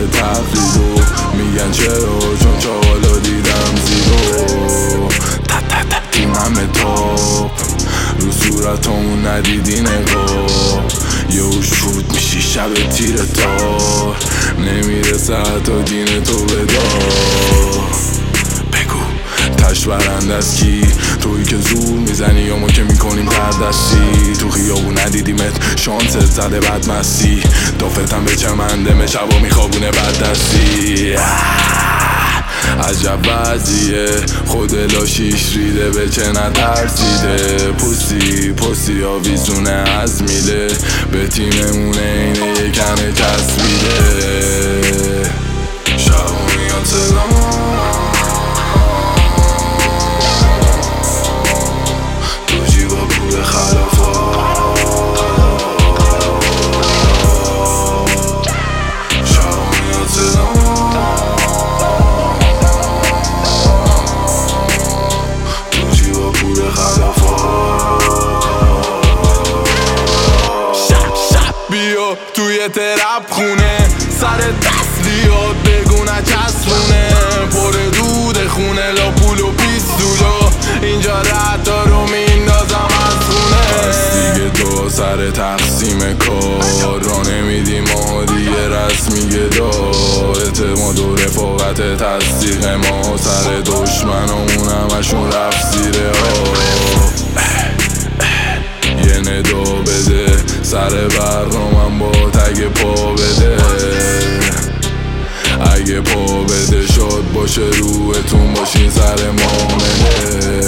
تقلید و میگن چرا چون چاقالا دیدم زیرو این همه تاب رو صورتامون ندیدی نگاه یهو شود میشی شب تیر تار نمیرسه حتی دین تو بدار بگو تش برنده از کی تویی که زور میزنی یا ما که میکنیم تردستی تو خیابون ندیدیمت شانست زده بد مستی دافتم به چمنده شبا میخوابونه بد دستی عجب وضعیه خود لاشیش ریده به چه نترسیده پوسی آویزونه از میله به تیممونه اینه یکمه چسبیده شبا میاد صدام تو جیبا پول خلافا شبا میاد صدام بیا توی ترپ خونه سر تسلیات بگو نچسبونه پر دود خونه لا پول و پیستولا اینجا رد رو میندازم از خونه پس دیگه تو سر تقسیم کار را نمیدی ما دیگه رسمی گدار اعتماد و رفاقت تصدیق ما سر دشمنامون همشون رفت زیر یه ندا بده سر برنامم با تگ پا بده اگه پا بده شاد باشه روحتون باشین سر مامنه